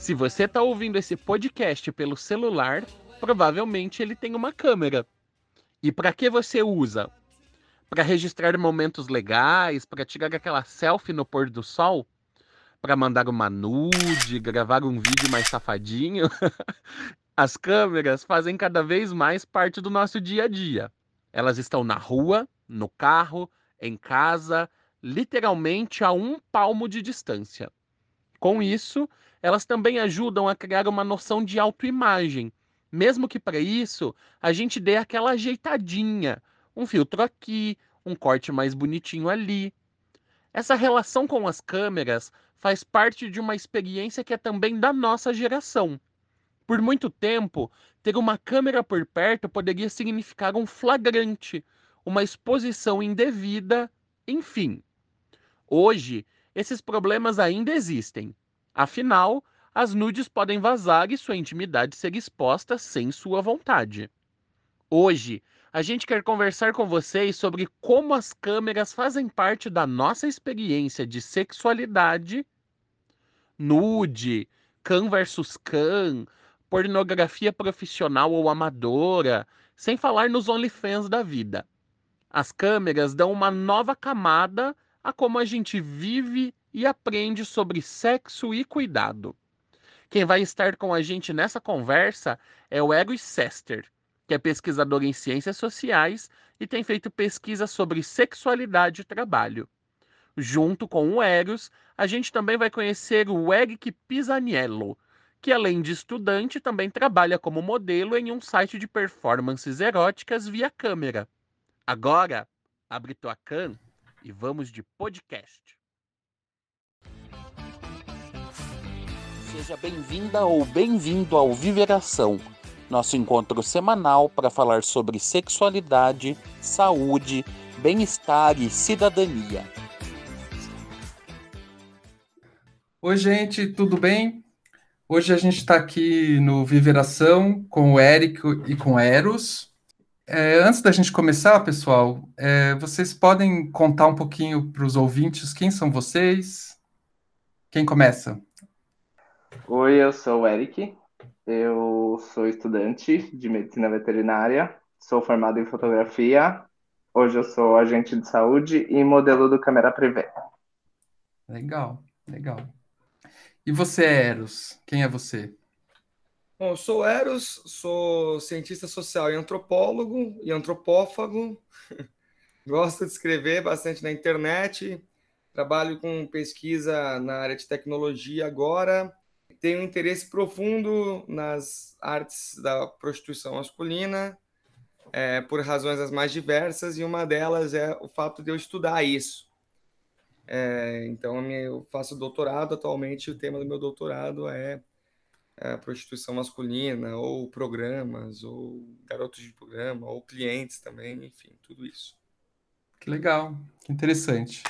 Se você está ouvindo esse podcast pelo celular, provavelmente ele tem uma câmera. E para que você usa? Para registrar momentos legais, para tirar aquela selfie no pôr do sol, para mandar uma nude, gravar um vídeo mais safadinho. As câmeras fazem cada vez mais parte do nosso dia a dia. Elas estão na rua, no carro, em casa, literalmente a um palmo de distância. Com isso, elas também ajudam a criar uma noção de autoimagem, mesmo que para isso a gente dê aquela ajeitadinha, um filtro aqui, um corte mais bonitinho ali. Essa relação com as câmeras faz parte de uma experiência que é também da nossa geração. Por muito tempo, ter uma câmera por perto poderia significar um flagrante, uma exposição indevida, enfim. Hoje, esses problemas ainda existem. Afinal, as nudes podem vazar e sua intimidade ser exposta sem sua vontade. Hoje, a gente quer conversar com vocês sobre como as câmeras fazem parte da nossa experiência de sexualidade, nude, can versus can, pornografia profissional ou amadora, sem falar nos OnlyFans da vida. As câmeras dão uma nova camada a como a gente vive e aprende sobre sexo e cuidado. Quem vai estar com a gente nessa conversa é o Eros Sester, que é pesquisador em ciências sociais e tem feito pesquisa sobre sexualidade e trabalho. Junto com o Eros, a gente também vai conhecer o Eric Pisaniello, que além de estudante também trabalha como modelo em um site de performances eróticas via câmera. Agora, abre tua can e vamos de podcast. Seja bem-vinda ou bem-vindo ao Viveração, nosso encontro semanal para falar sobre sexualidade, saúde, bem-estar e cidadania. Oi, gente, tudo bem? Hoje a gente está aqui no Viveração com o Érico e com o Eros. Antes da gente começar, pessoal, vocês podem contar um pouquinho para os ouvintes quem são vocês? Quem começa? Oi, eu sou o Eric, eu sou estudante de medicina veterinária, sou formado em fotografia, hoje eu sou agente de saúde e modelo do Câmera Privé. Legal, legal. E você, Eros? Quem é você? Bom, eu sou Eros, sou cientista social e antropólogo e antropófago. Gosto de escrever bastante na internet. Trabalho com pesquisa na área de tecnologia agora. Tenho um interesse profundo nas artes da prostituição masculina, por razões as mais diversas, e uma delas é o fato de eu estudar isso. Então, eu faço doutorado atualmente, o tema do meu doutorado é a prostituição masculina, ou programas, ou garotos de programa, ou clientes também, enfim, tudo isso. Que legal, que interessante.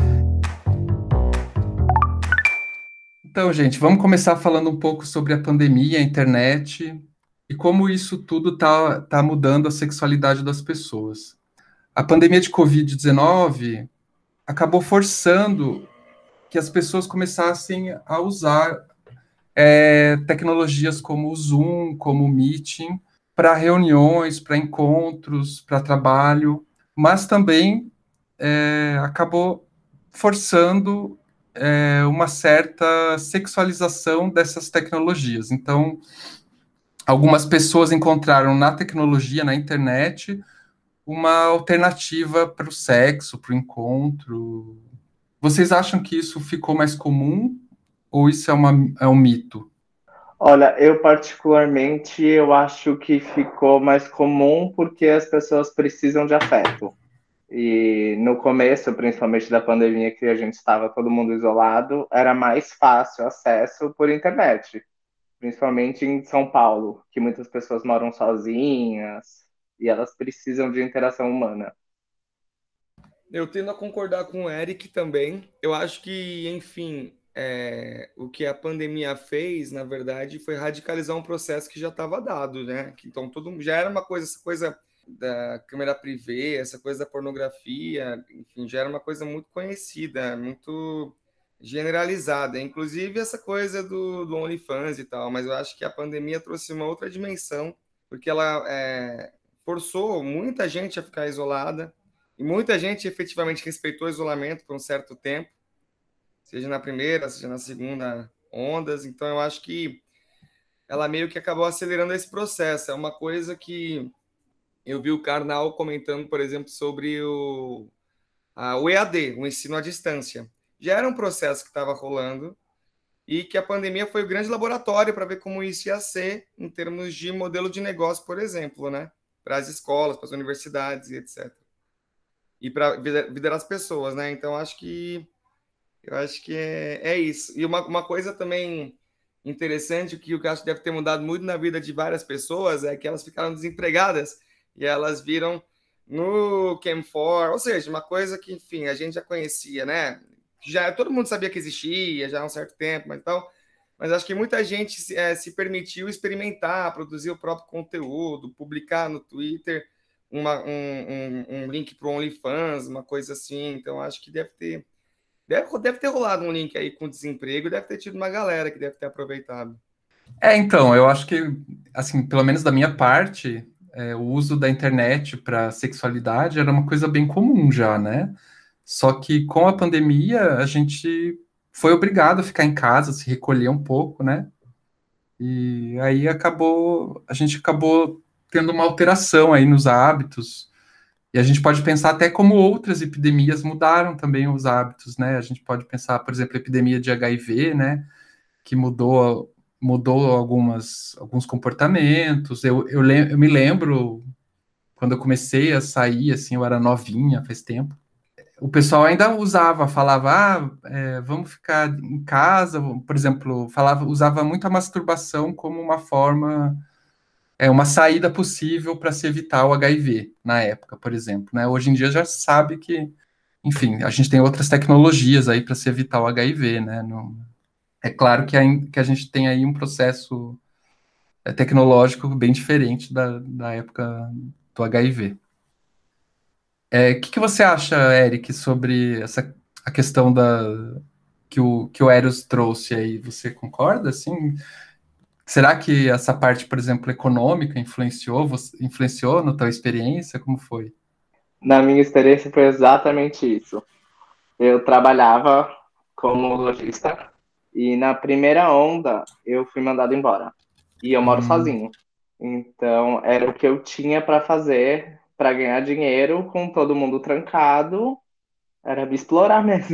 Então, gente, vamos começar falando um pouco sobre a pandemia, a internet e como isso tudo tá mudando a sexualidade das pessoas. A pandemia de Covid-19 acabou forçando que as pessoas começassem a usar tecnologias como o Zoom, como o Meeting, para reuniões, para encontros, para trabalho, mas também acabou forçando uma certa sexualização dessas tecnologias. Então, algumas pessoas encontraram na tecnologia, na internet, uma alternativa para o sexo, para o encontro. Vocês acham que isso ficou mais comum ou isso é um mito? Olha, eu particularmente, eu acho que ficou mais comum porque as pessoas precisam de afeto. E no começo, principalmente da pandemia, que a gente estava todo mundo isolado, era mais fácil acesso por internet. Principalmente em São Paulo, que muitas pessoas moram sozinhas e elas precisam de interação humana. Eu tendo a concordar com o Eric também. Eu acho que, enfim, o que a pandemia fez, na verdade, foi radicalizar um processo que já estava dado, né? Então, já era uma coisa, essa coisa da câmera privê, essa coisa da pornografia, enfim, já era uma coisa muito conhecida, muito generalizada, inclusive essa coisa do OnlyFans e tal, mas eu acho que a pandemia trouxe uma outra dimensão, porque ela forçou muita gente a ficar isolada, e muita gente efetivamente respeitou o isolamento por um certo tempo, seja na primeira, seja na segunda ondas, então eu acho que ela meio que acabou acelerando esse processo. É uma coisa que eu vi o Karnal comentando, por exemplo, sobre o EAD, o ensino à distância. Já era um processo que estava rolando e que a pandemia foi o grande laboratório para ver como isso ia ser em termos de modelo de negócio, por exemplo, né? Para as escolas, para as universidades e etc. E para a vida das pessoas, né? Então, eu acho que é isso. E uma coisa também interessante, que eu acho que deve ter mudado muito na vida de várias pessoas, é que elas ficaram desempregadas e elas viram no Cam4, ou seja, uma coisa que, enfim, a gente já conhecia, né? Já todo mundo sabia que existia já há um certo tempo, mas acho que muita gente se permitiu experimentar, produzir o próprio conteúdo, publicar no Twitter um link para o OnlyFans, uma coisa assim. Então, acho que deve ter rolado um link aí com desemprego, deve ter tido uma galera que deve ter aproveitado. Então, eu acho que, assim, pelo menos da minha parte, o uso da internet para sexualidade era uma coisa bem comum já, né? Só que com a pandemia, a gente foi obrigado a ficar em casa, se recolher um pouco, né? E aí a gente acabou tendo uma alteração aí nos hábitos. E a gente pode pensar até como outras epidemias mudaram também os hábitos, né? A gente pode pensar, por exemplo, a epidemia de HIV, né? Que mudou alguns comportamentos. Eu me lembro quando eu comecei a sair, assim, eu era novinha, faz tempo. O pessoal ainda falava, vamos ficar em casa, por exemplo, usava muito a masturbação como uma forma, uma saída possível para se evitar o HIV na época, por exemplo, né? Hoje em dia já sabe que, enfim, a gente tem outras tecnologias aí para se evitar o HIV, né? É claro que a gente tem aí um processo tecnológico bem diferente da época do HIV. O que você acha, Eric, sobre a questão que o Eros trouxe aí? Você concorda, assim? Será que essa parte, por exemplo, econômica influenciou na tua experiência? Como foi? Na minha experiência foi exatamente isso. Eu trabalhava como lojista e na primeira onda eu fui mandado embora. E eu moro sozinho. Então era o que eu tinha para fazer para ganhar dinheiro com todo mundo trancado. Era me explorar mesmo.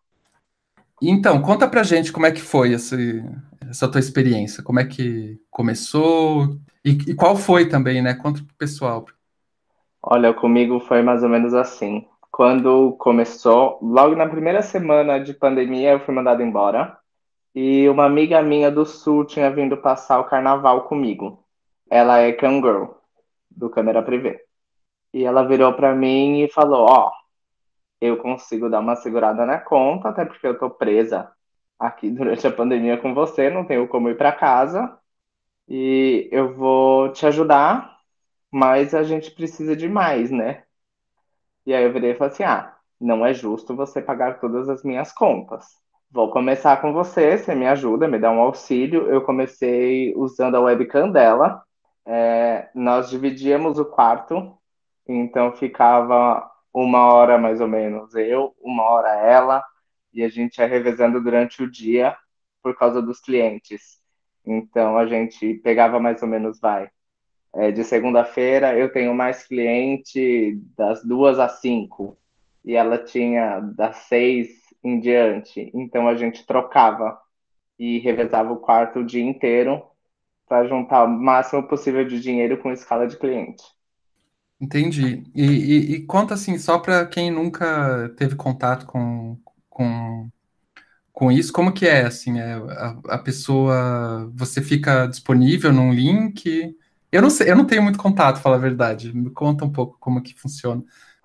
Então, conta pra gente como é que foi essa tua experiência, como é que começou e qual foi também, né? Conta pro pessoal. Olha, comigo foi mais ou menos assim. Quando começou, logo na primeira semana de pandemia, eu fui mandado embora. E uma amiga minha do Sul tinha vindo passar o carnaval comigo. Ela é Cam Girl, do Câmera Privé. E ela virou para mim e falou: Ó, eu consigo dar uma segurada na conta, até porque eu tô presa aqui durante a pandemia com você, não tenho como ir para casa. E eu vou te ajudar, mas a gente precisa de mais, né? E aí eu virei e falei assim: ah, não é justo você pagar todas as minhas contas. Vou começar com você, você me ajuda, me dá um auxílio. Eu comecei usando a webcam dela. Nós dividíamos o quarto, então ficava 1 hora mais ou menos eu, 1 hora ela, e a gente ia revezando durante o dia por causa dos clientes. Então a gente pegava mais ou menos, de segunda-feira eu tenho mais cliente das 2 às 5 e ela tinha das 6 em diante. Então a gente trocava e revezava o quarto o dia inteiro para juntar o máximo possível de dinheiro com escala de cliente. Entendi. E conta assim, só para quem nunca teve contato com, com isso, como que é assim, a pessoa, você fica disponível num link? Eu não sei, eu não tenho muito contato, falar a verdade. Me conta um pouco como que funciona.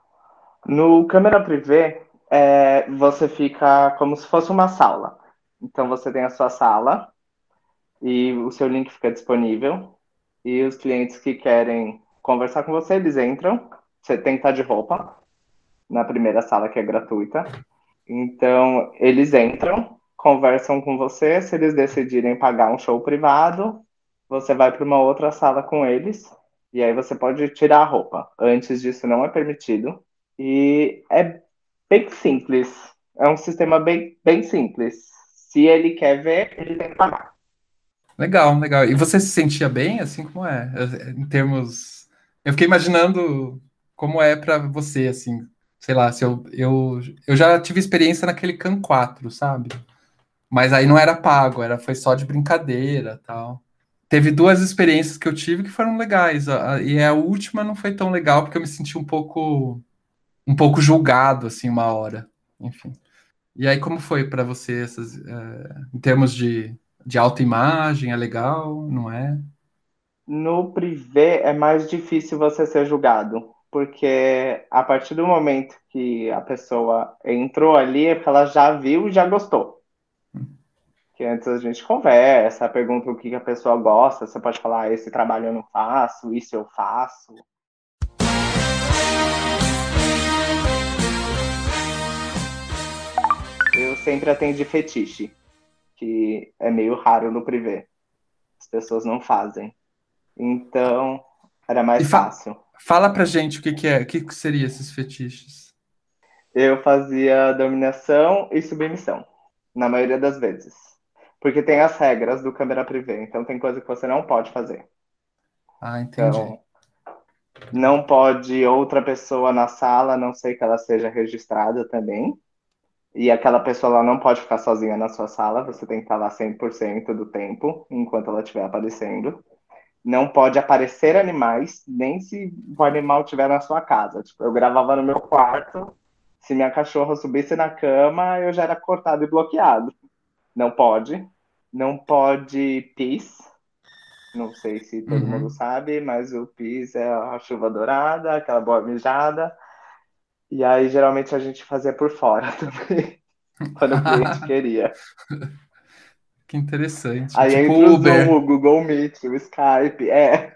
No câmera privê, você fica como se fosse uma sala. Então você tem a sua sala e o seu link fica disponível. E os clientes que querem conversar com você, eles entram. Você tem que estar de roupa na primeira sala, que é gratuita. Então, eles entram, conversam com você, se eles decidirem pagar um show privado, você vai para uma outra sala com eles, e aí você pode tirar a roupa. Antes disso não é permitido. E é bem simples. É um sistema bem simples. Se ele quer ver, ele tem que pagar. Legal, legal. E você se sentia bem, assim como é? Em termos. Eu fiquei imaginando como é pra você, assim. Sei lá, se eu já tive experiência naquele Can 4, sabe? Mas aí não era pago, foi só de brincadeira, tal. Teve duas experiências que eu tive que foram legais, e a última não foi tão legal porque eu me senti um pouco julgado, assim, uma hora. Enfim. E aí, como foi pra você em termos de autoimagem? É legal, não é? No privê é mais difícil você ser julgado, porque a partir do momento que a pessoa entrou ali, é porque ela já viu e já gostou. Que antes a gente conversa, pergunta o que a pessoa gosta, você pode falar, esse trabalho eu não faço, isso eu faço. Eu sempre atendi fetiche, que é meio raro no privê. As pessoas não fazem. Então, era E mais fácil. fala pra gente o que seria esses fetiches. Eu fazia dominação e submissão, na maioria das vezes. Porque tem as regras do câmera privê, então tem coisa que você não pode fazer. Ah, entendi. Então, não pode outra pessoa na sala, a não ser que ela seja registrada também. E aquela pessoa lá não pode ficar sozinha na sua sala, você tem que estar lá 100% do tempo, enquanto ela estiver aparecendo. Não pode aparecer animais, nem se o animal estiver na sua casa. Tipo, eu gravava no meu quarto, se minha cachorra subisse na cama, eu já era cortado e bloqueado. Não pode. Não pode pis. Não sei se todo mundo sabe, mas o pis é a chuva dourada, aquela boa mijada. E aí, geralmente, a gente fazia por fora também, quando o cliente queria. Que interessante. Aí Tipo entra o Uber. Zoom, o Google Meet, o Skype,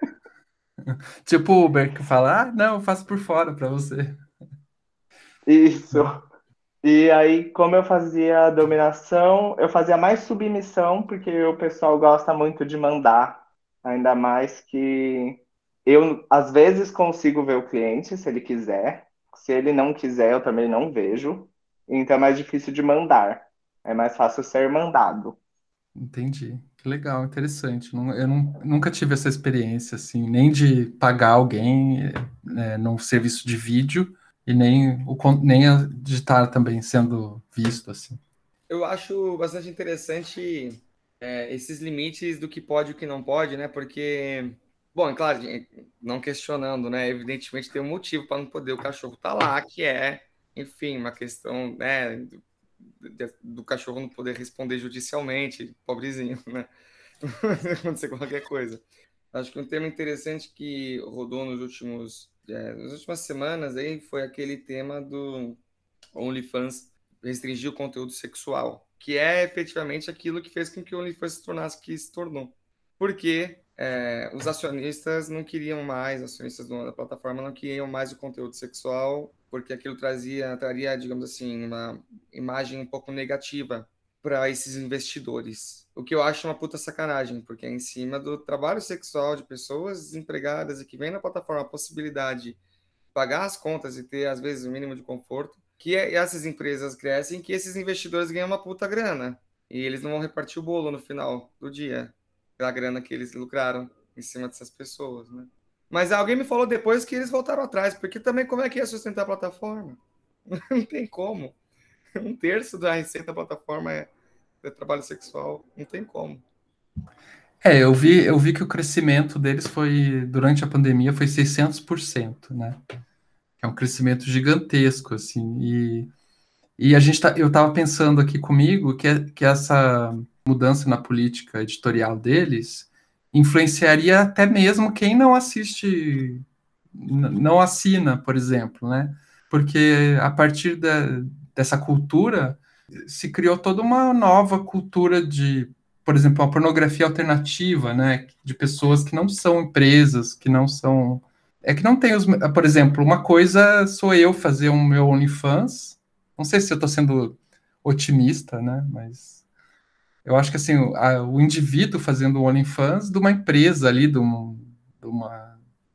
Tipo Uber, que fala, não, eu faço por fora pra você. isso. E aí, como eu fazia dominação, eu fazia mais submissão, porque o pessoal gosta muito de mandar. Ainda mais que eu, às vezes, consigo ver o cliente, se ele quiser. Se ele não quiser, eu também não vejo. Então é mais difícil de mandar. É mais fácil ser mandado. Entendi. Que legal, interessante. Nunca tive essa experiência, assim, nem de pagar alguém num serviço de vídeo e de estar também sendo visto, assim. Eu acho bastante interessante esses limites do que pode e o que não pode, né? Porque, bom, é claro, não questionando, né? Evidentemente tem um motivo para não poder. O cachorro tá lá, que é, enfim, uma questão, né? Do cachorro não poder responder judicialmente, pobrezinho, né? Acontecer qualquer coisa. Acho que um tema interessante que rodou nas últimas semanas aí foi aquele tema do OnlyFans restringir o conteúdo sexual, que é efetivamente aquilo que fez com que o OnlyFans se tornasse o que se tornou. Porque os acionistas não queriam mais, os acionistas da plataforma não queriam mais o conteúdo sexual, porque aquilo traria, digamos assim, uma imagem um pouco negativa para esses investidores. O que eu acho uma puta sacanagem, porque é em cima do trabalho sexual de pessoas desempregadas e que vem na plataforma a possibilidade de pagar as contas e ter, às vezes, o mínimo de conforto, que essas empresas crescem, que esses investidores ganham uma puta grana. E eles não vão repartir o bolo no final do dia, da grana que eles lucraram em cima dessas pessoas, né? Mas alguém me falou depois que eles voltaram atrás, porque também como é que ia sustentar a plataforma? Não tem como. 1/3 da receita da plataforma é trabalho sexual. Não tem como. Eu vi que o crescimento deles durante a pandemia, foi 600%, né? É um crescimento gigantesco, assim, e eu estava pensando aqui comigo que essa mudança na política editorial deles influenciaria até mesmo quem não assiste, não assina, por exemplo, né? Porque a partir dessa cultura se criou toda uma nova cultura por exemplo, uma pornografia alternativa, né? De pessoas que não são empresas, que não tem por exemplo, uma coisa sou eu fazer um meu OnlyFans, Não sei se eu estou sendo otimista, né? Mas eu acho que assim, o indivíduo fazendo o OnlyFans de uma empresa ali, de uma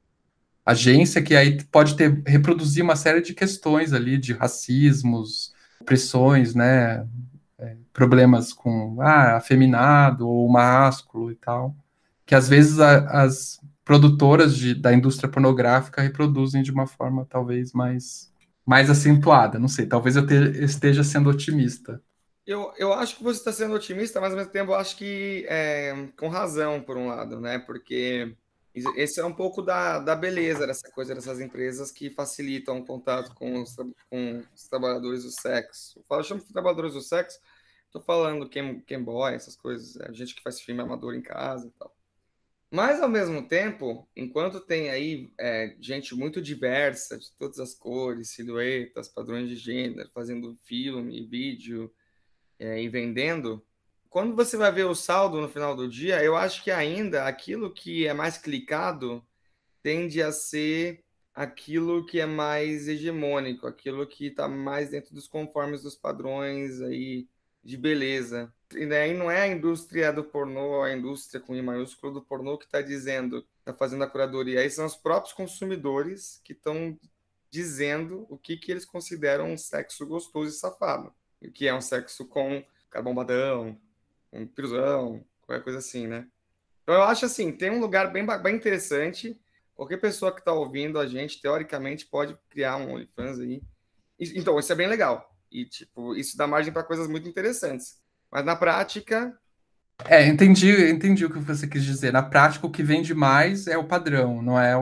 agência que aí pode reproduzir uma série de questões ali, de racismos, pressões, né? Problemas com afeminado ou másculo e tal, que às vezes as produtoras da indústria pornográfica reproduzem de uma forma talvez mais acentuada, não sei, talvez eu esteja sendo otimista. Eu acho que você está sendo otimista, mas ao mesmo tempo eu acho que com razão, por um lado, né? Porque esse é um pouco da beleza dessa coisa dessas empresas que facilitam o contato com os trabalhadores do sexo. Eu chamo de trabalhadores do sexo, estou falando Ken Boy, essas coisas, gente que faz filme amador em casa e tal. Mas, ao mesmo tempo, enquanto tem aí gente muito diversa, de todas as cores, silhuetas, padrões de gênero, fazendo filme, vídeo e vendendo, quando você vai ver o saldo no final do dia, eu acho que ainda aquilo que é mais clicado tende a ser aquilo que é mais hegemônico, aquilo que está mais dentro dos conformes dos padrões aí de beleza. E daí não é a indústria do pornô, a indústria com I maiúsculo do pornô que está dizendo, está fazendo a curadoria. Aí são os próprios consumidores que estão dizendo o que eles consideram um sexo gostoso e safado. O que é um sexo com cara bombadão, um piruzão, qualquer coisa assim, né? Então eu acho assim, tem um lugar bem interessante. Qualquer pessoa que está ouvindo a gente, teoricamente, pode criar um OnlyFans aí. Então, isso é bem legal. E, tipo, isso dá margem para coisas muito interessantes. Mas na prática... Entendi o que você quis dizer. Na prática, o que vende mais é o padrão, não é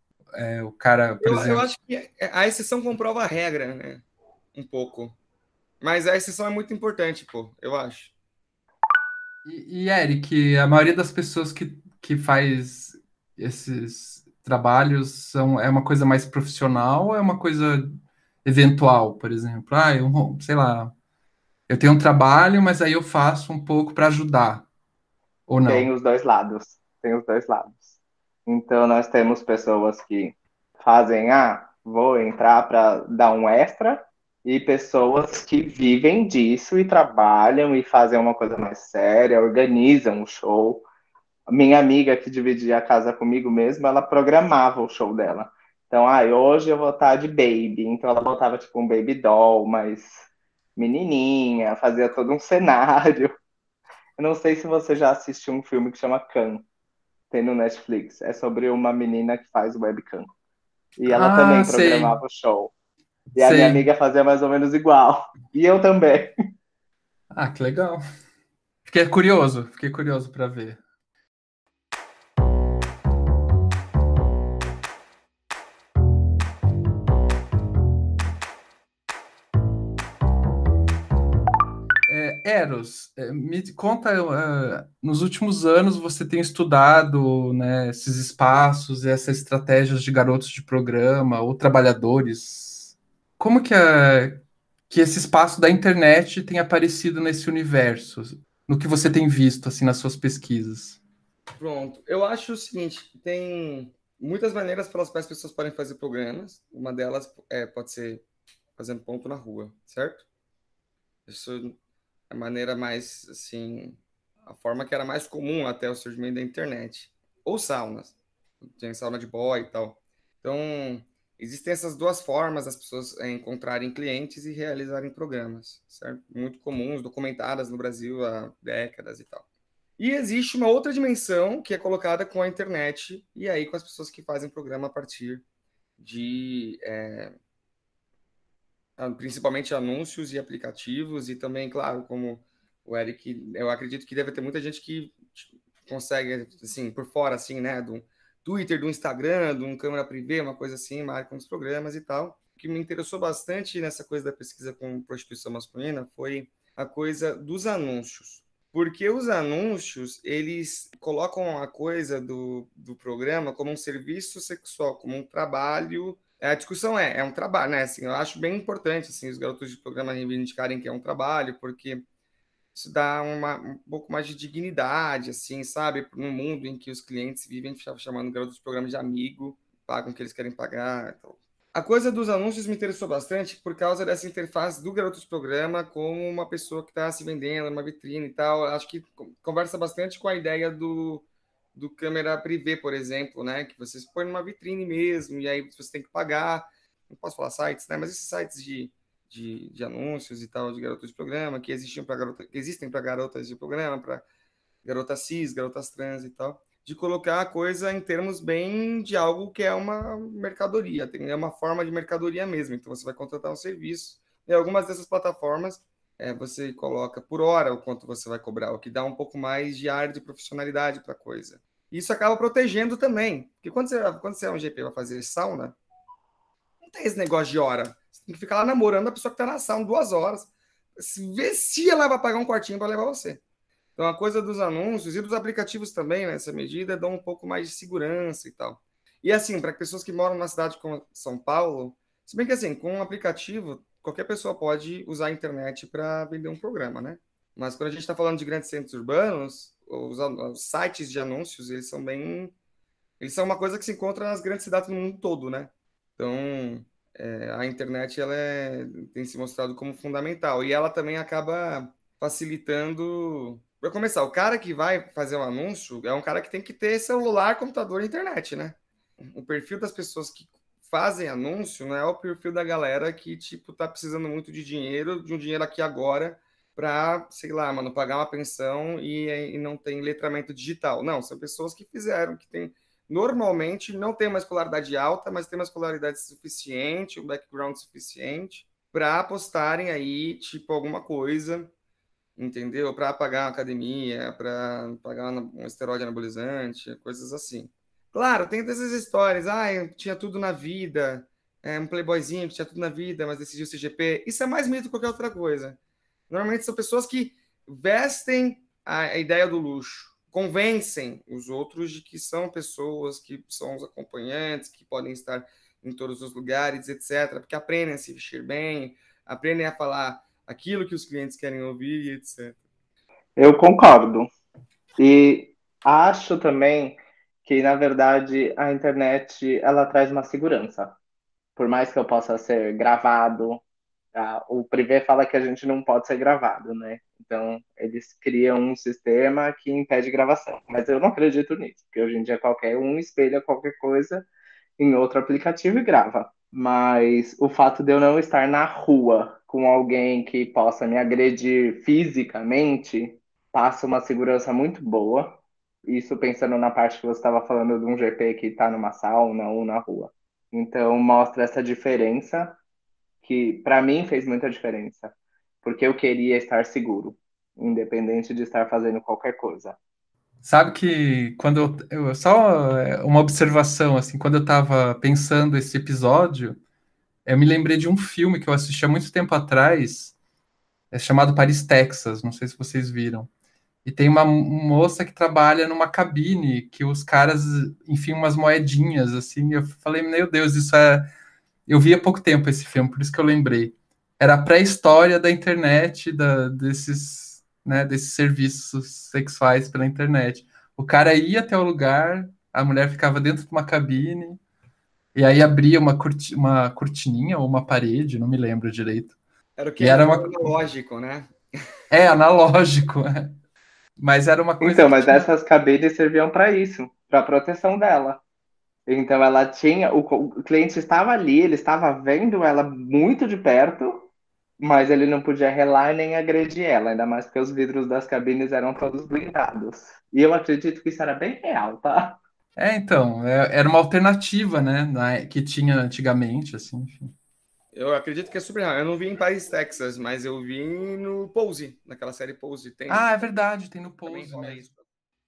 o cara, por exemplo... Eu acho que a exceção comprova a regra, né? Um pouco. Mas a exceção é muito importante, pô, eu acho. E Eric, a maioria das pessoas que faz esses trabalhos é uma coisa mais profissional ou é uma coisa eventual, por exemplo? Eu, sei lá, eu tenho um trabalho, mas aí eu faço um pouco para ajudar, ou Tem não? os dois lados. Tem os dois lados. Então, nós temos pessoas que fazem, vou entrar para dar um extra, e pessoas que vivem disso e trabalham e fazem uma coisa mais séria, organizam o show. Minha amiga que dividia a casa comigo mesmo, ela programava o show dela. Então, hoje eu vou estar de baby. Então, ela botava tipo um baby doll, mais menininha, fazia todo um cenário. Eu não sei se você já assistiu um filme que chama Can, tem no Netflix. É sobre uma menina que faz webcam. E ela também Sei, programava o show. E a minha sei. amiga fazia mais ou menos igual. E eu também. Que legal. Fiquei curioso para ver. Eros, me conta, nos últimos anos você tem estudado, né, esses espaços, essas estratégias de garotos de programa ou trabalhadores. Como que esse espaço da internet tem aparecido nesse universo, no que você tem visto assim nas suas pesquisas? Pronto. Eu acho o seguinte, tem muitas maneiras pelas quais as pessoas podem fazer programas. Uma delas pode ser fazendo ponto na rua, certo? Isso é a maneira mais, assim, a forma que era mais comum até o surgimento da internet. Ou saunas. Tem sauna de boy e tal. Então, existem essas duas formas das pessoas encontrarem clientes e realizarem programas, certo? Muito comuns, documentadas no Brasil há décadas e tal. E existe uma outra dimensão que é colocada com a internet e aí com as pessoas que fazem programa a partir de principalmente anúncios e aplicativos e também, claro, como o Eric, eu acredito que deve ter muita gente que consegue, assim, por fora, assim, né, do Twitter, do Instagram, de um câmera privê, uma coisa assim, marca uns programas e tal. O que me interessou bastante nessa coisa da pesquisa com prostituição masculina foi a coisa dos anúncios. Porque os anúncios, eles colocam a coisa do programa como um serviço sexual, como um trabalho. A discussão é um trabalho, né? Assim, eu acho bem importante assim, os garotos de programa reivindicarem que é um trabalho, porque isso dá um pouco mais de dignidade, assim, sabe? Num mundo em que os clientes vivem chamando garotos de programa de amigo, pagam o que eles querem pagar. Então. A coisa dos anúncios me interessou bastante por causa dessa interface do Garotos Programa com uma pessoa que está se vendendo numa vitrine e tal. Acho que conversa bastante com a ideia do câmera privê, por exemplo, né? Que você se põe numa vitrine mesmo, e aí você tem que pagar. Não posso falar sites, né? Mas esses sites de anúncios e tal, de garotos de programa, que existem para garotas de programa, para garotas cis, garotas trans e tal, de colocar a coisa em termos bem de algo que é uma mercadoria, é uma forma de mercadoria mesmo. Então você vai contratar um serviço. E algumas dessas plataformas você coloca por hora o quanto você vai cobrar, o que dá um pouco mais de ar de profissionalidade para a coisa. Isso acaba protegendo também, porque quando você é um GP vai fazer sauna, não tem esse negócio de hora. Você tem que ficar lá namorando a pessoa que está na sauna 2 horas, ver se ela vai pagar um quartinho para levar você. Então, a coisa dos anúncios e dos aplicativos também, nessa medida, dão um pouco mais de segurança e tal. E assim, para pessoas que moram na cidade como São Paulo, se bem que assim, com um aplicativo, qualquer pessoa pode usar a internet para vender um programa, né? Mas quando a gente está falando de grandes centros urbanos, os sites de anúncios, eles são uma coisa que se encontra nas grandes cidades no mundo todo, né? Então, a internet tem se mostrado como fundamental. E ela também acaba facilitando. Para começar, o cara que vai fazer um anúncio é um cara que tem que ter celular, computador e internet, né? O perfil das pessoas que fazem anúncio não é o perfil da galera que, tipo, tá precisando muito de um dinheiro aqui agora para, sei lá, mano, pagar uma pensão e não tem letramento digital. Não, são pessoas que normalmente não tem uma escolaridade alta, mas tem uma escolaridade suficiente, um background suficiente para apostarem aí, tipo, alguma coisa, entendeu? Para pagar uma academia, para pagar um esteroide anabolizante, coisas assim. Claro, tem dessas histórias. Eu tinha tudo na vida, um playboyzinho que tinha tudo na vida, mas decidiu ser GP. Isso é mais mito que qualquer outra coisa. Normalmente são pessoas que vestem a ideia do luxo, convencem os outros de que são pessoas que são os acompanhantes, que podem estar em todos os lugares, etc., porque aprendem a se vestir bem, aprendem a falar aquilo que os clientes querem ouvir, etc. Eu concordo. E acho também que, na verdade, a internet ela traz uma segurança. Por mais que eu possa ser gravado, o Privé fala que a gente não pode ser gravado, né? Então, eles criam um sistema que impede gravação. Mas eu não acredito nisso, porque hoje em dia qualquer um espelha qualquer coisa em outro aplicativo e grava. Mas o fato de eu não estar na rua com alguém que possa me agredir fisicamente passa uma segurança muito boa. Isso pensando na parte que você estava falando de um GP que está numa sauna ou na rua. Então mostra essa diferença que para mim fez muita diferença, porque eu queria estar seguro, independente de estar fazendo qualquer coisa. Sabe que quando só uma observação, assim, quando eu estava pensando esse episódio, eu me lembrei de um filme que eu assisti há muito tempo atrás, chamado Paris, Texas, não sei se vocês viram. E tem uma moça que trabalha numa cabine que os caras enfiam umas moedinhas, assim. Eu falei, meu Deus, isso é... Eu vi há pouco tempo esse filme, por isso que eu lembrei. Era a pré-história da internet, desses serviços sexuais pela internet. O cara ia até o lugar, a mulher ficava dentro de uma cabine, e aí abria uma cortininha ou uma parede, não me lembro direito. Era o que E era era analógico, né? Analógico, né? Mas era uma coisa Então, que mas tinha... essas cabines serviam para isso, para proteção dela. Então ela tinha, o cliente estava ali, ele estava vendo ela muito de perto, mas ele não podia relar e nem agredir ela, ainda mais porque os vidros das cabines eram todos blindados. E eu acredito que isso era bem real, tá? Então, era uma alternativa, né, que tinha antigamente, assim, enfim. Eu acredito que é super real. Eu não vi em Paris, Texas, mas eu vi no Pose, naquela série Pose. Tem, É verdade, tem no também Pose rola mesmo. isso.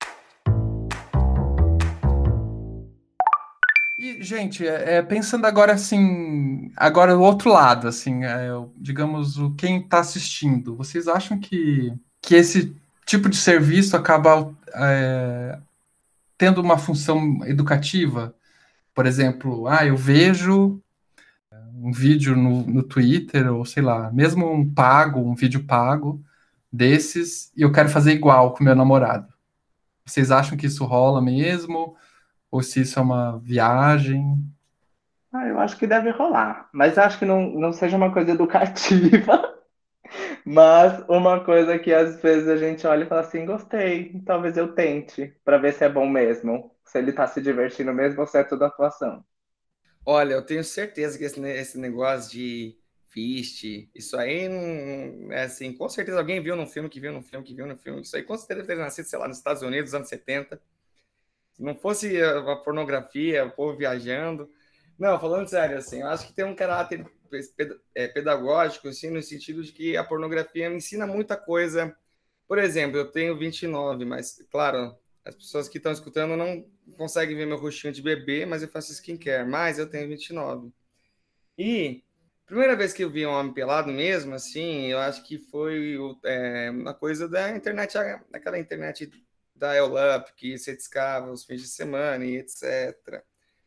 E, gente, pensando agora assim, agora o outro lado, assim, digamos, quem está assistindo, vocês acham que esse tipo de serviço acaba tendo uma função educativa? Por exemplo, eu vejo um vídeo no Twitter, ou sei lá, mesmo um vídeo pago desses, e eu quero fazer igual com meu namorado. Vocês acham que isso rola mesmo? Ou se isso é uma viagem? Eu acho que deve rolar, mas acho que não seja uma coisa educativa, mas uma coisa que às vezes a gente olha e fala assim, gostei, talvez eu tente, pra ver se é bom mesmo, se ele tá se divertindo mesmo ou se é tudo atuação. Olha, eu tenho certeza que esse negócio de fist, isso aí não é assim, com certeza alguém viu num filme, que viu num filme, que viu num filme, isso aí com certeza deve ter nascido, sei lá, nos Estados Unidos, nos anos 70. Se não fosse a pornografia, o povo viajando. Não, falando sério, assim, eu acho que tem um caráter pedagógico, assim, no sentido de que a pornografia me ensina muita coisa. Por exemplo, eu tenho 29, mas, claro, as pessoas que estão escutando não conseguem ver meu rostinho de bebê, mas eu faço skincare, mas eu tenho 29. E primeira vez que eu vi um homem pelado mesmo, assim, eu acho que foi uma coisa da internet, aquela internet da Up, que você discava os fins de semana e etc.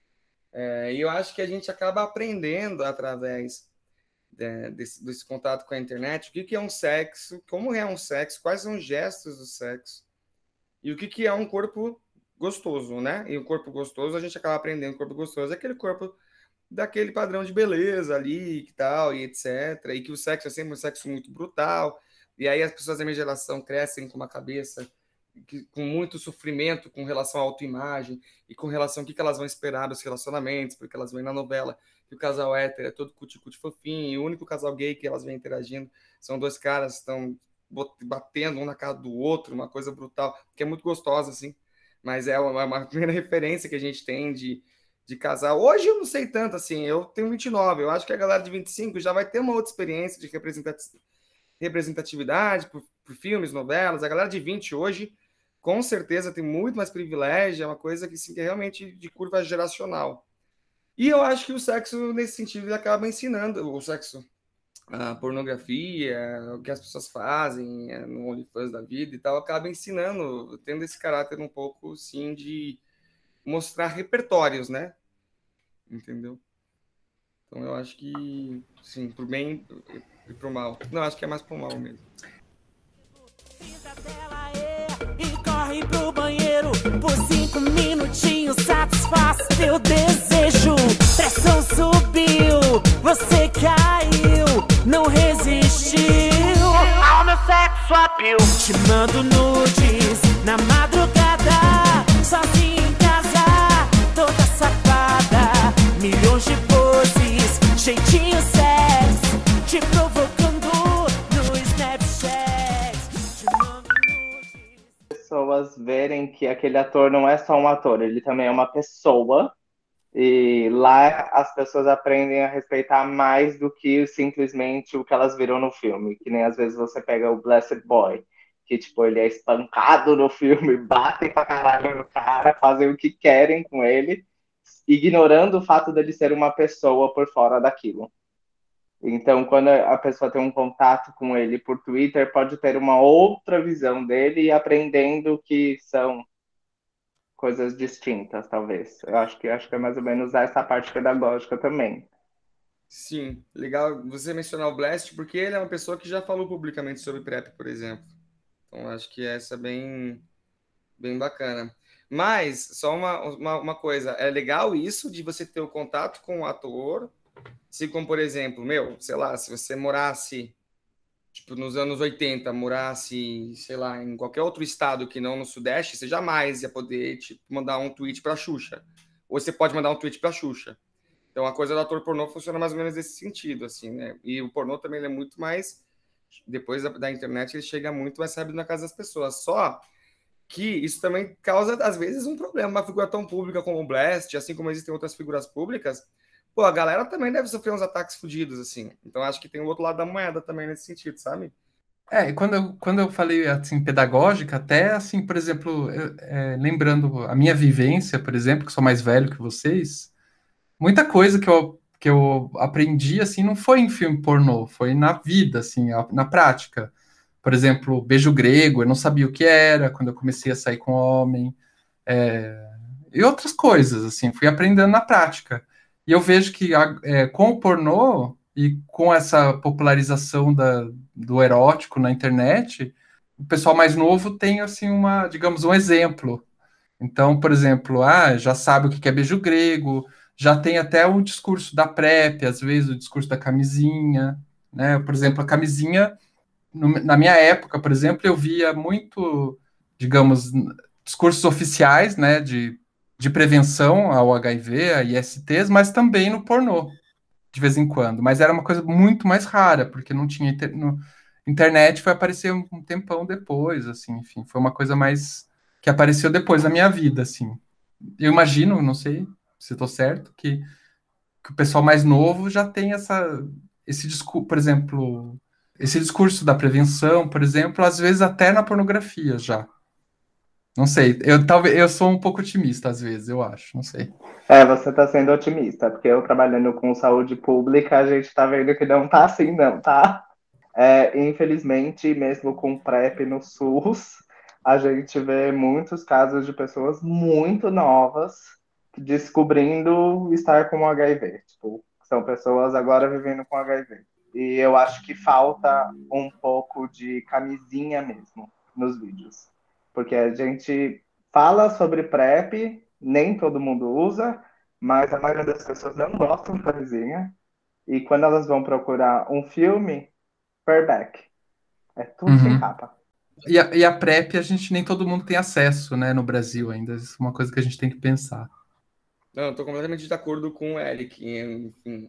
E eu acho que a gente acaba aprendendo através desse contato com a internet o que é um sexo, como é um sexo, quais são os gestos do sexo e o que é um corpo gostoso, né? E um corpo gostoso, a gente acaba aprendendo o corpo gostoso, é aquele corpo daquele padrão de beleza ali, que tal, e etc. E que o sexo é sempre um sexo muito brutal. E aí as pessoas da minha geração crescem com uma cabeça com muito sofrimento com relação à autoimagem e com relação ao que elas vão esperar dos relacionamentos, porque elas veem na novela que o casal hétero é todo cuti-cuti fofinho, e o único casal gay que elas vêm interagindo são dois caras que estão batendo um na cara do outro, uma coisa brutal, que é muito gostosa, assim, mas é uma primeira referência que a gente tem de casal. Hoje eu não sei tanto, assim, eu tenho 29, eu acho que a galera de 25 já vai ter uma outra experiência de representatividade por filmes, novelas. A galera de 20 hoje, com certeza, tem muito mais privilégio, é uma coisa que, sim, que é realmente de curva geracional. E eu acho que o sexo, nesse sentido, ele acaba ensinando o sexo, a pornografia, o que as pessoas fazem no OnlyFans da vida e tal, acaba ensinando, tendo esse caráter um pouco, sim, de mostrar repertórios, né? Entendeu? Então eu acho que, sim, pro bem e pro mal. Não, acho que é mais pro mal mesmo. E corre pro banheiro por 5 minutinhos, satisfaz teu desejo. Pressão subiu, você caiu, não resistiu ao meu sexo appeal. Te mando nudes na madrugada, sozinho em casa, toda safada. Milhões de poses, jeitinho sexy, te provocando no Snapchat. Te mando nudes. Pessoas verem que aquele ator não é só um ator, ele também é uma pessoa. E lá as pessoas aprendem a respeitar mais do que simplesmente o que elas viram no filme. Que nem às vezes você pega o Blessed Boy, que tipo, ele é espancado no filme, batem pra caralho no cara, fazem o que querem com ele, ignorando o fato dele ser uma pessoa por fora daquilo. Então, quando a pessoa tem um contato com ele por Twitter, pode ter uma outra visão dele e aprendendo que são coisas distintas, talvez. Eu acho que é mais ou menos essa parte pedagógica também. Sim, legal você mencionar o Blast, porque ele é uma pessoa que já falou publicamente sobre PrEP, por exemplo. Então, acho que essa é bem bacana. Mas, só uma coisa, é legal isso de você ter o contato com o ator, se como, por exemplo, sei lá, se você morasse, tipo, nos anos 80, morasse, sei lá, em qualquer outro estado que não no Sudeste, você jamais ia poder, tipo, mandar um tweet pra Xuxa. Ou você pode mandar um tweet pra Xuxa. Então, a coisa do ator pornô funciona mais ou menos nesse sentido, assim, né? E o pornô também ele é muito mais... Depois da internet, ele chega muito mais rápido na casa das pessoas. Só que isso também causa, às vezes, um problema. Uma figura tão pública como o Blast, assim como existem outras figuras públicas, pô, a galera também deve sofrer uns ataques fodidos, assim. Então, acho que tem o outro lado da moeda também nesse sentido, sabe? E quando eu falei, assim, pedagógica, até, assim, por exemplo, lembrando a minha vivência, por exemplo, que sou mais velho que vocês, muita coisa que eu aprendi, assim, não foi em filme pornô, foi na vida, assim, na prática. Por exemplo, beijo grego, eu não sabia o que era quando eu comecei a sair com homem, e outras coisas, assim, fui aprendendo na prática. E eu vejo que com o pornô e com essa popularização do erótico na internet, o pessoal mais novo tem, assim, digamos, um exemplo. Então, por exemplo, já sabe o que é beijo grego, já tem até o discurso da PrEP, às vezes o discurso da camisinha, né? Por exemplo, a camisinha, na minha época, por exemplo, eu via muito, digamos, discursos oficiais, né, de prevenção ao HIV, a ISTs, mas também no pornô, de vez em quando. Mas era uma coisa muito mais rara, porque não tinha internet, foi aparecer um tempão depois, assim, enfim, foi uma coisa mais que apareceu depois na minha vida, assim. Eu imagino, não sei se estou certo, que o pessoal mais novo já tem esse discurso, por exemplo, esse discurso da prevenção, por exemplo, às vezes até na pornografia já. Não sei, eu sou um pouco otimista às vezes, eu acho, não sei. Você tá sendo otimista, porque eu trabalhando com saúde pública, a gente tá vendo que não tá assim, não, tá? Infelizmente, mesmo com PrEP no SUS, a gente vê muitos casos de pessoas muito novas descobrindo estar com HIV. Tipo, são pessoas agora vivendo com HIV. E eu acho que falta um pouco de camisinha mesmo nos vídeos. Porque a gente fala sobre PrEP, nem todo mundo usa, mas a maioria das pessoas não gostam de camisinha. E quando elas vão procurar um filme, Bareback. É tudo sem capa. E a PrEP, a gente nem todo mundo tem acesso, né, no Brasil ainda. Isso é uma coisa que a gente tem que pensar. Não, estou completamente de acordo com o Eric. Enfim,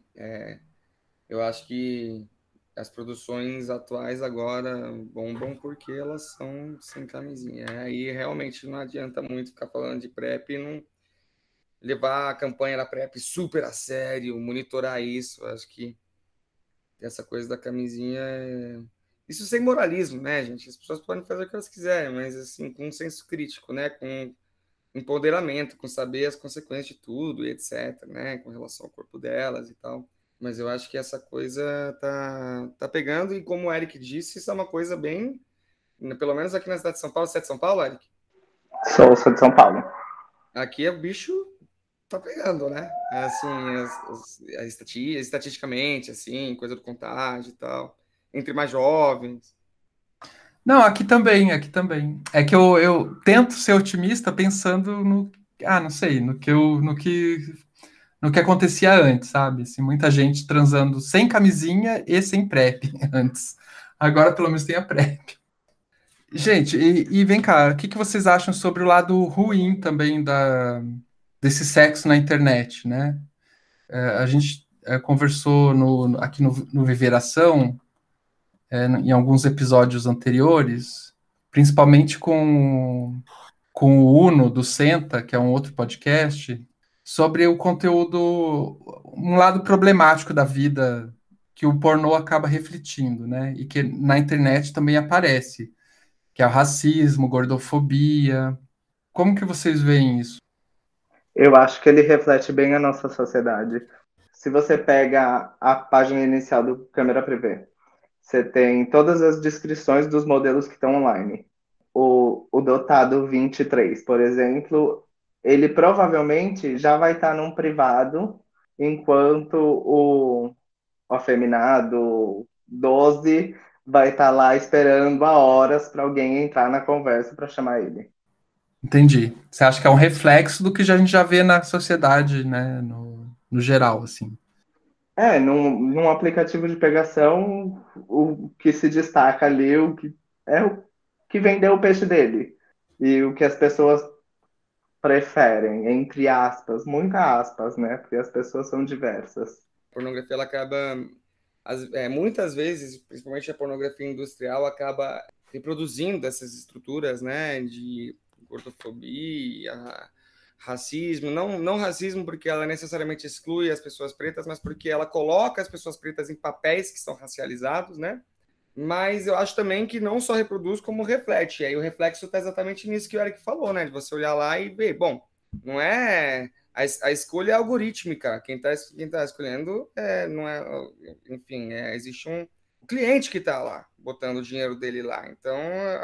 eu acho que as produções atuais agora bombam porque elas são sem camisinha. Aí realmente não adianta muito ficar falando de PrEP e não levar a campanha da PrEP super a sério, monitorar isso. Eu acho que essa coisa da camisinha isso sem moralismo, né, gente? As pessoas podem fazer o que elas quiserem, mas assim, com um senso crítico, né? Com empoderamento, com saber as consequências de tudo e etc, né? Com relação ao corpo delas e tal. Mas eu acho que essa coisa tá pegando e como o Eric disse, isso é uma coisa bem... Pelo menos aqui na cidade de São Paulo. Você é de São Paulo, Eric? Sou de São Paulo. Aqui o bicho tá pegando, né? Assim, estatisticamente, assim, coisa do contágio e tal. Entre mais jovens. Não, aqui também. É que eu tento ser otimista pensando não sei, no que acontecia antes, sabe? Assim, muita gente transando sem camisinha e sem PrEP antes. Agora, pelo menos, tem a PrEP. Gente, e vem cá, o que vocês acham sobre o lado ruim também desse sexo na internet, né? A gente conversou aqui no Viveração, em alguns episódios anteriores, principalmente com o Uno, do Senta, que é um outro podcast, sobre o conteúdo, um lado problemático da vida que o pornô acaba refletindo, né? E que na internet também aparece, que é o racismo, gordofobia. Como que vocês veem isso? Eu acho que ele reflete bem a nossa sociedade. Se você pega a página inicial do Câmera Privê, você tem todas as descrições dos modelos que estão online. O dotado 23, por exemplo, ele provavelmente já vai estar num privado, enquanto o afeminado 12 vai estar lá esperando há horas para alguém entrar na conversa para chamar ele. Entendi. Você acha que é um reflexo do que a gente já vê na sociedade, né, no geral, assim. Num aplicativo de pegação, o que se destaca ali o que vendeu o peixe dele. E o que as pessoas preferem, entre aspas, muitas aspas, né? Porque as pessoas são diversas. A pornografia, ela acaba, muitas vezes, principalmente a pornografia industrial, acaba reproduzindo essas estruturas, né, de gordofobia, racismo, não racismo porque ela necessariamente exclui as pessoas pretas, mas porque ela coloca as pessoas pretas em papéis que são racializados, né? Mas eu acho também que não só reproduz, como reflete. E aí o reflexo está exatamente nisso que o Eric falou, né? De você olhar lá e ver, bom, não é... A escolha é algorítmica. Quem tá escolhendo não é... Enfim, existe um cliente que está lá, botando o dinheiro dele lá. Então,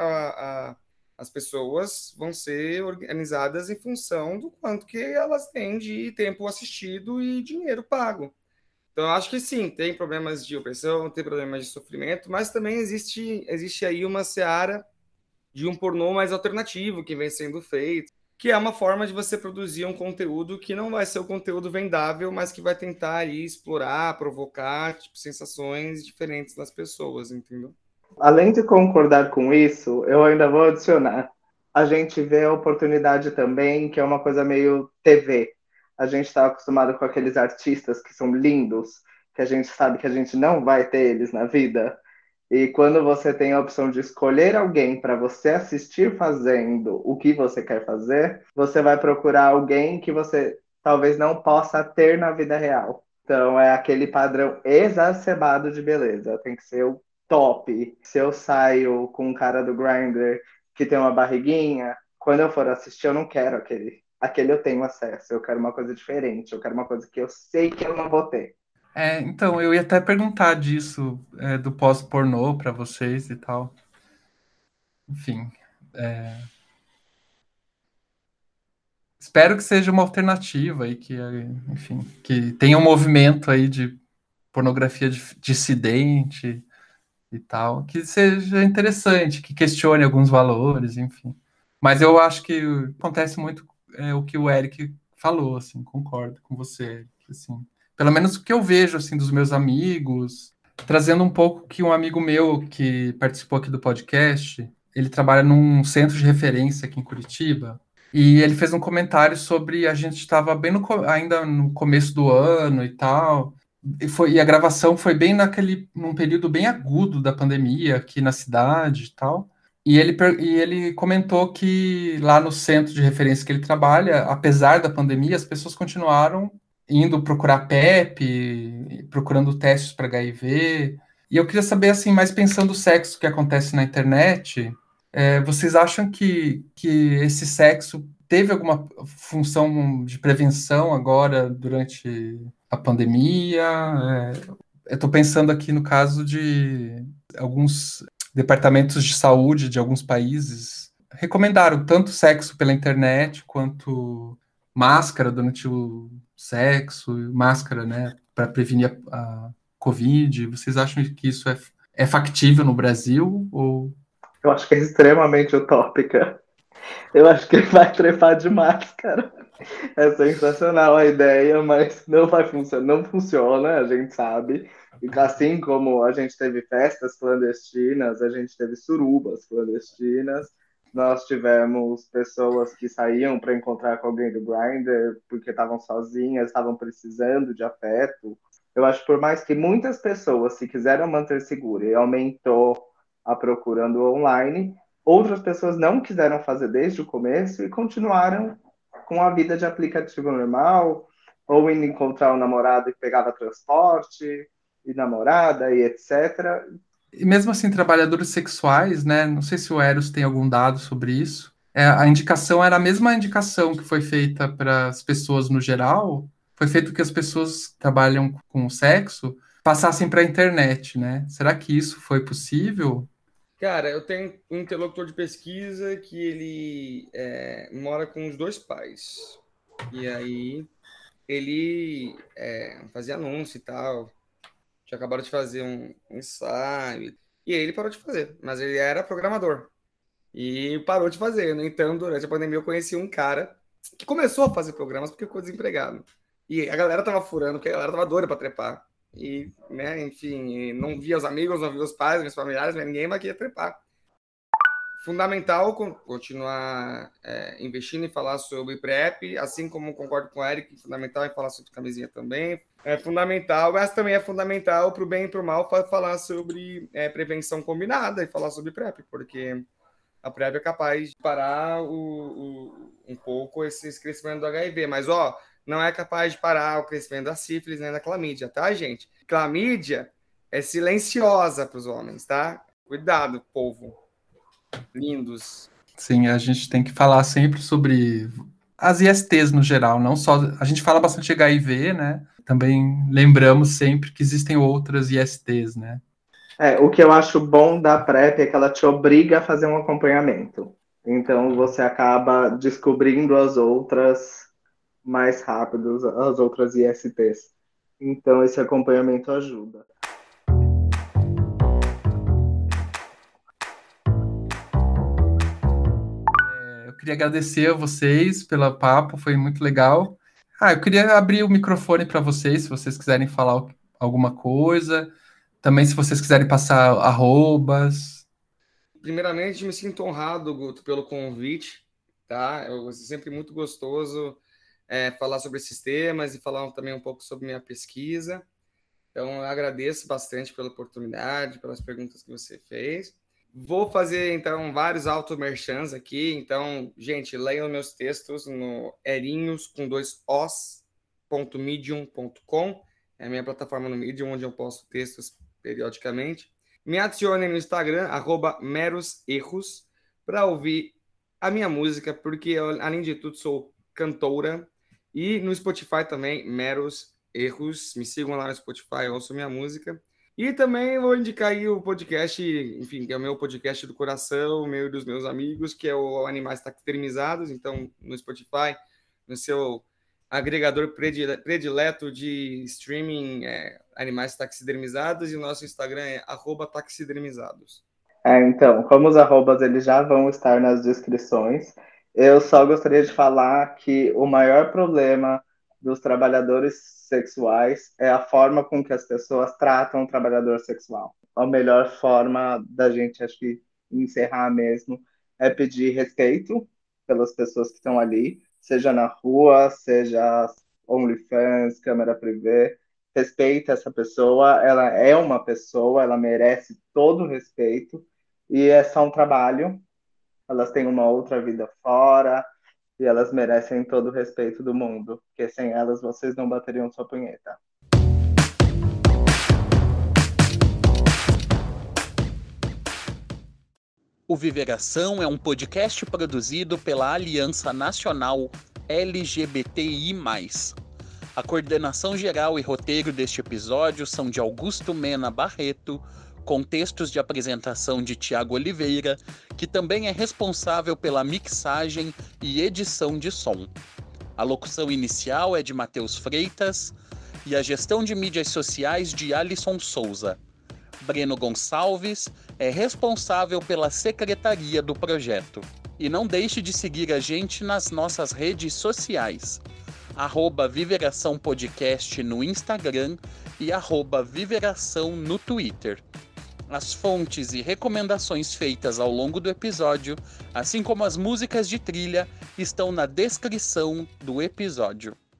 as pessoas vão ser organizadas em função do quanto que elas têm de tempo assistido e dinheiro pago. Então, eu acho que sim, tem problemas de opressão, tem problemas de sofrimento, mas também existe aí uma seara de um pornô mais alternativo que vem sendo feito, que é uma forma de você produzir um conteúdo que não vai ser o conteúdo vendável, mas que vai tentar ali explorar, provocar tipo, sensações diferentes nas pessoas, entendeu? Além de concordar com isso, eu ainda vou adicionar. A gente vê a oportunidade também, que é uma coisa meio TV. A gente está acostumado com aqueles artistas que são lindos, que a gente sabe que a gente não vai ter eles na vida. E quando você tem a opção de escolher alguém para você assistir fazendo o que você quer fazer, você vai procurar alguém que você talvez não possa ter na vida real. Então é aquele padrão exacerbado de beleza. Tem que ser o top. Se eu saio com um cara do Grindr que tem uma barriguinha, quando eu for assistir, eu não quero aquele. Aquele eu tenho acesso. Eu quero uma coisa diferente. Eu quero uma coisa que eu sei que eu não vou ter. Então, eu ia até perguntar disso, do pós-pornô para vocês e tal. Enfim, espero que seja uma alternativa e que, enfim, que tenha um movimento aí de pornografia dissidente e tal, que seja interessante, que questione alguns valores, enfim. Mas eu acho que acontece muito o que o Eric falou, assim, concordo com você, assim. Pelo menos o que eu vejo, assim, dos meus amigos, trazendo um pouco que um amigo meu que participou aqui do podcast, ele trabalha num centro de referência aqui em Curitiba, e ele fez um comentário sobre a gente estava bem ainda no começo do ano e tal, e a gravação foi bem num período bem agudo da pandemia aqui na cidade e tal. E ele comentou que lá no centro de referência que ele trabalha, apesar da pandemia, as pessoas continuaram indo procurar PrEP, procurando testes para HIV. E eu queria saber, assim, mais pensando o sexo que acontece na internet, vocês acham que esse sexo teve alguma função de prevenção agora durante a pandemia? Eu estou pensando aqui no caso de alguns departamentos de saúde de alguns países recomendaram tanto sexo pela internet quanto máscara durante o sexo, máscara, né, para prevenir a Covid. Vocês acham que isso é factível no Brasil? Ou... Eu acho que é extremamente utópica. Eu acho que ele vai trepar de máscara. É sensacional a ideia, mas não vai funcionar. Não funciona, a gente sabe. E assim como a gente teve festas clandestinas, a gente teve surubas clandestinas, nós tivemos pessoas que saíam para encontrar com alguém do Grindr porque estavam sozinhas, estavam precisando de afeto. Eu acho que por mais que muitas pessoas se quiseram manter seguras e aumentou a procura do online, outras pessoas não quiseram fazer desde o começo e continuaram com a vida de aplicativo normal, ou indo encontrar um namorado que pegava transporte, e namorada, e etc. E mesmo assim, trabalhadores sexuais, né? Não sei se o Eros tem algum dado sobre isso. A indicação era a mesma indicação que foi feita para as pessoas no geral. Foi feito que as pessoas que trabalham com sexo passassem para a internet, né? Será que isso foi possível? Cara, eu tenho um interlocutor de pesquisa que ele mora com os dois pais. E aí ele fazia anúncio e tal. Já acabaram de fazer um ensaio. E aí ele parou de fazer. Mas ele era programador. E parou de fazer. No entanto, durante a pandemia eu conheci um cara que começou a fazer programas porque ficou desempregado. E a galera tava furando, porque a galera tava doida para trepar. E, né, enfim, não via os amigos, não via os pais, não via os familiares, mas ninguém mais queria trepar. Fundamental continuar investindo em falar sobre PrEP, assim como concordo com o Eric, fundamental em falar sobre camisinha também. É fundamental, mas também é fundamental para o bem e para o mal falar sobre prevenção combinada e falar sobre PrEP, porque a PrEP é capaz de parar um pouco esse crescimento do HIV, mas não é capaz de parar o crescimento da sífilis nem da clamídia, tá, gente? Clamídia é silenciosa para os homens, tá? Cuidado, povo. Lindos. Sim, a gente tem que falar sempre sobre as ISTs no geral, não só... A gente fala bastante de HIV, né? Também lembramos sempre que existem outras ISTs, né? O que eu acho bom da PrEP é que ela te obriga a fazer um acompanhamento. Então, você acaba descobrindo as outras mais rápido, as outras ISTs. Então, esse acompanhamento ajuda. Eu queria agradecer a vocês pelo papo, foi muito legal. Eu queria abrir o microfone para vocês, se vocês quiserem falar alguma coisa. Também, se vocês quiserem passar arrobas. Primeiramente, me sinto honrado, Guto, pelo convite, tá? É sempre muito gostoso falar sobre esses temas e falar também um pouco sobre minha pesquisa. Então, eu agradeço bastante pela oportunidade, pelas perguntas que você fez. Vou fazer, então, vários auto-merchans aqui. Então, gente, leiam meus textos no erinhos.medium.com. É a minha plataforma no Medium, onde eu posto textos periodicamente. Me adicionem no Instagram, @meroserros, para ouvir a minha música, porque eu, além de tudo, sou cantora. E no Spotify também, Meros Erros. Me sigam lá no Spotify, ouçam minha música. E também vou indicar aí o podcast, enfim, que é o meu podcast do coração, meu e dos meus amigos, que é o Animais Taxidermizados. Então, no Spotify, no seu agregador predileto de streaming, Animais Taxidermizados, e o nosso Instagram é @taxidermizados. Então, como os arrobas eles já vão estar nas descrições, eu só gostaria de falar que o maior problema dos trabalhadores sexuais é a forma com que as pessoas tratam o trabalhador sexual. A melhor forma da gente, acho que, encerrar mesmo, é pedir respeito pelas pessoas que estão ali, seja na rua, seja OnlyFans, câmera privê. Respeita essa pessoa, ela é uma pessoa, ela merece todo o respeito, e é só um trabalho, elas têm uma outra vida fora, e elas merecem todo o respeito do mundo, porque sem elas vocês não bateriam sua punheta. O Viveração é um podcast produzido pela Aliança Nacional LGBTI+. A coordenação geral e roteiro deste episódio são de Augusto Mena Barreto, com textos de apresentação de Tiago Oliveira, que também é responsável pela mixagem e edição de som. A locução inicial é de Matheus Freitas e a gestão de mídias sociais de Alisson Souza. Breno Gonçalves é responsável pela secretaria do projeto. E não deixe de seguir a gente nas nossas redes sociais. @Viveração Podcast no Instagram e @Viveração no Twitter. As fontes e recomendações feitas ao longo do episódio, assim como as músicas de trilha, estão na descrição do episódio.